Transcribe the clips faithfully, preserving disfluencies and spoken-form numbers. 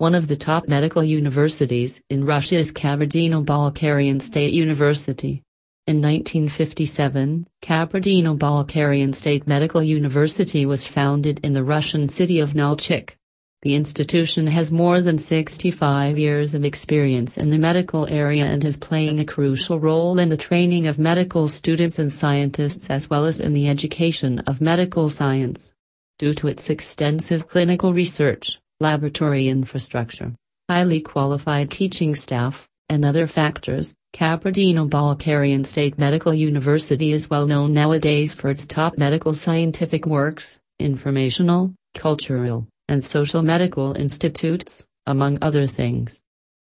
One of the top medical universities in Russia is Kabardino-Balkarian State University. In nineteen fifty-seven, Kabardino-Balkarian State Medical University was founded in the Russian city of Nalchik. The institution has more than sixty-five years of experience in the medical area and is playing a crucial role in the training of medical students and scientists as well as in the education of medical science. Due to its extensive clinical research, laboratory infrastructure, highly qualified teaching staff, and other factors, Kabardino-Balkarian State Medical University is well known nowadays for its top medical scientific works, informational, cultural, and social medical institutes, among other things.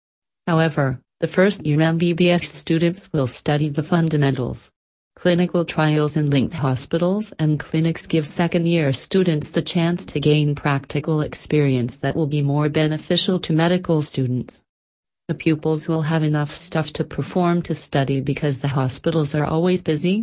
However, the first-year M B B S students will study the fundamentals. Clinical trials in linked hospitals and clinics give second-year students the chance to gain practical experience that will be more beneficial to medical students. The pupils will have enough stuff to perform to study because the hospitals are always busy.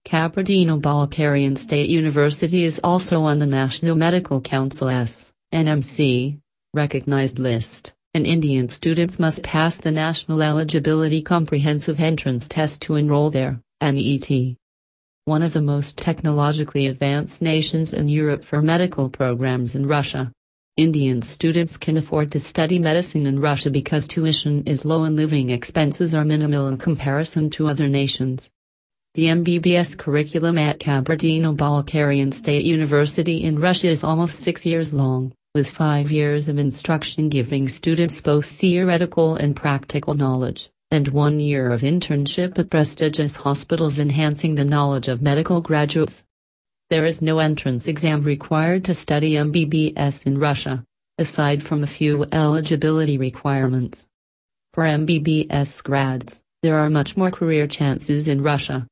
Kabardino-Balkarian State University is also on the National Medical Council's N M C recognized list, and Indian students must pass the National Eligibility Comprehensive Entrance Test to enroll there, N E T. One of the most technologically advanced nations in Europe for medical programs in Russia. Indian students can afford to study medicine in Russia because tuition is low and living expenses are minimal in comparison to other nations. The M B B S curriculum at Kabardino-Balkarian State University in Russia is almost six years long, with five years of instruction giving students both theoretical and practical knowledge, and one year of internship at prestigious hospitals enhancing the knowledge of medical graduates. There is no entrance exam required to study M B B S in Russia, aside from a few eligibility requirements. For M B B S grads, there are much more career chances in Russia.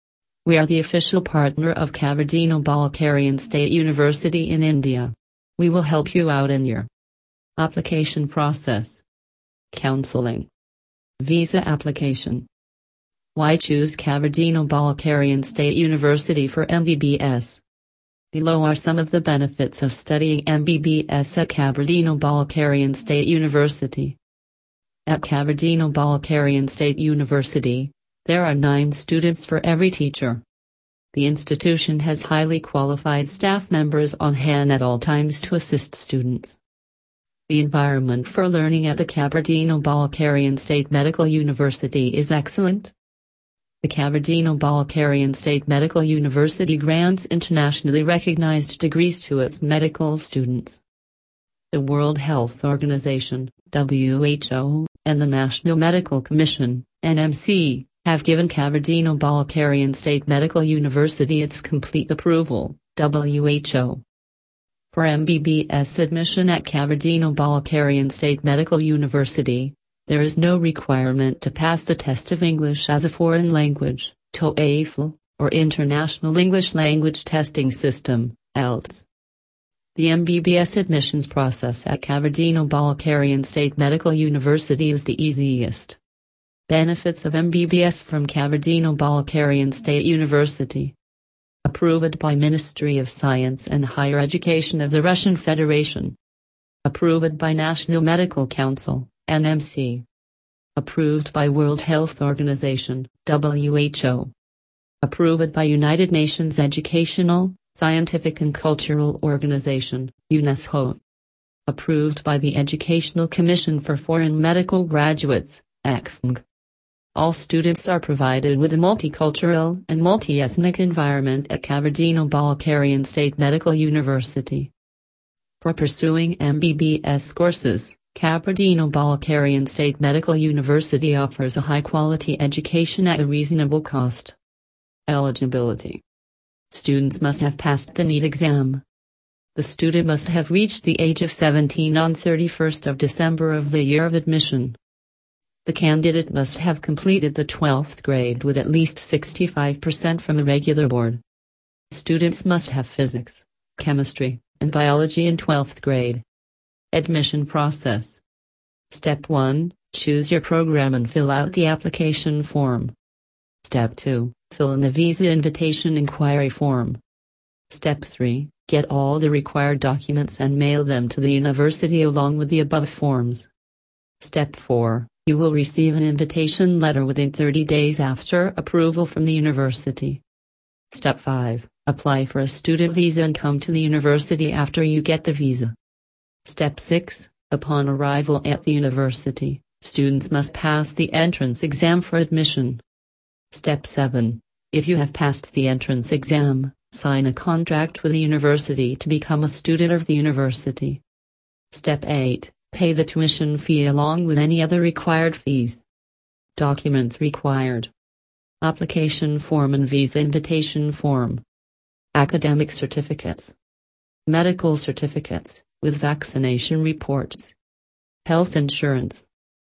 We are the official partner of Kabardino-Balkarian State University in India. We will help you out in your application process. Counseling. Visa application. Why choose Kabardino-Balkarian State University for M B B S? Below are some of the benefits of studying M B B S at Kabardino-Balkarian State University. At Kabardino-Balkarian State University, there are nine students for every teacher. The institution has highly qualified staff members on hand at all times to assist students. The environment for learning at the Kabardino-Balkarian State Medical University is excellent. The Kabardino-Balkarian State Medical University grants internationally recognized degrees to its medical students. The World Health Organization, W H O, and the National Medical Commission, N M C, have given Kabardino-Balkarian State Medical University its complete approval, W H O. For M B B S admission at Kabardino-Balkarian State Medical University, there is no requirement to pass the test of English as a foreign language, TOEFL, or International English Language Testing System, I E L T S. The M B B S admissions process at Kabardino-Balkarian State Medical University is the easiest. Benefits of M B B S from Kabardino-Balkarian State University. Approved by Ministry of Science and Higher Education of the Russian Federation. Approved by National Medical Council, N M C. Approved by World Health Organization, W H O. Approved by United Nations Educational, Scientific and Cultural Organization, UNESCO. Approved by the Educational Commission for Foreign Medical Graduates, E C F M G. All students are provided with a multicultural and multi-ethnic environment at Kabardino-Balkarian State Medical University. For pursuing M B B S courses, Kabardino-Balkarian State Medical University offers a high-quality education at a reasonable cost. Eligibility. Students must have passed the NEET exam. The student must have reached the age of seventeen on thirty-first of December of the year of admission. The candidate must have completed the twelfth grade with at least sixty-five percent from a regular board. Students must have physics, chemistry, and biology in twelfth grade. Admission process. Step one, choose your program and fill out the application form. Step two, fill in the visa invitation inquiry form. Step three, Get all the required documents and mail them to the university along with the above forms. Step four. You will receive an invitation letter within thirty days after approval from the university. Step five. Apply for a student visa and come to the university after you get the visa. Step six. Upon arrival at the university, students must pass the entrance exam for admission. Step seven. If you have passed the entrance exam, sign a contract with the university to become a student of the university. Step eight. Pay the tuition fee along with any other required fees. Documents required: application form and visa invitation form, academic certificates, medical certificates with vaccination reports, health insurance,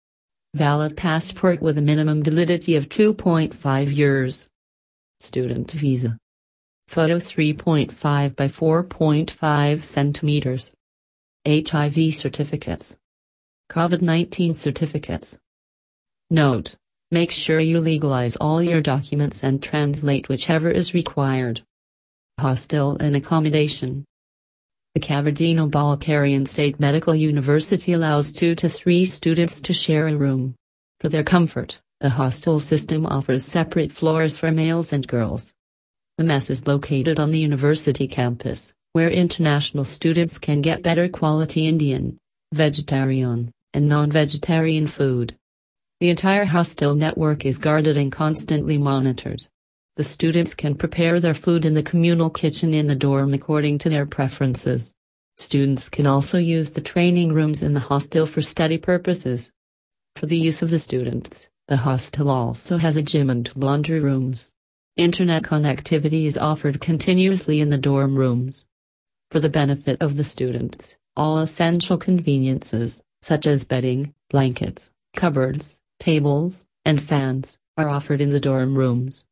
valid passport with a minimum validity of two point five years, student visa, photo three point five by four point five centimeters, H I V certificates, COVID nineteen certificates. Note: make sure you legalize all your documents and translate whichever is required. Hostel and accommodation. The Kabardino-Balkarian State Medical University allows two to three students to share a room. For their comfort, the hostel system offers separate floors for males and girls. The mess is located on the university campus, where international students can get better quality Indian, vegetarian, and non-vegetarian food. The entire hostel network is guarded and constantly monitored. The students can prepare their food in the communal kitchen in the dorm according to their preferences. Students can also use the training rooms in the hostel for study purposes. For the use of the students, the hostel also has a gym and laundry rooms. Internet connectivity is offered continuously in the dorm rooms. For the benefit of the students, all essential conveniences, such as bedding, blankets, cupboards, tables, and fans, are offered in the dorm rooms.